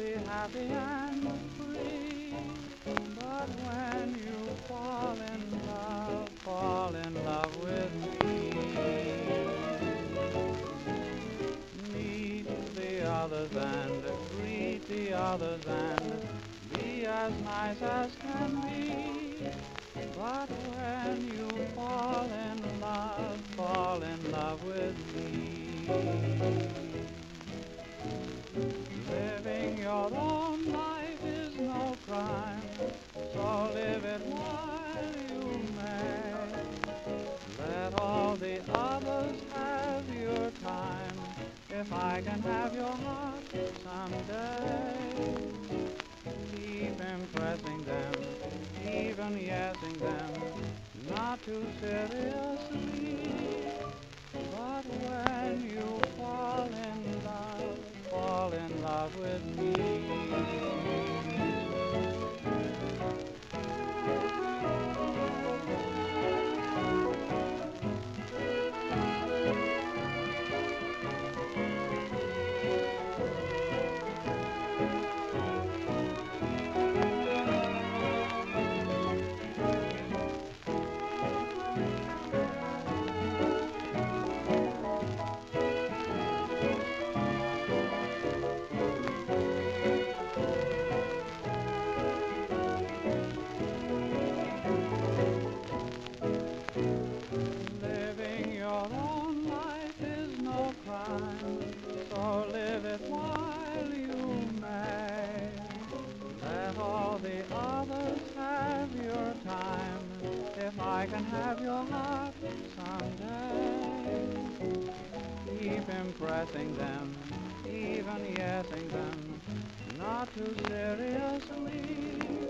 be happy and free. But when you fall in love with me, meet the others and greet the others and be as nice as can be. But when you fall in love with me, living your own life is no crime, so live it while you may. Let all the others have your time, if I can have your heart someday. Keep impressing them, even yesing them, not too seriously. But when you fall in love with me. Living your own life is no crime, so live it while you may. Let all the others have your time, if I can have your heart someday. Keep impressing them, even yesing them, not too seriously.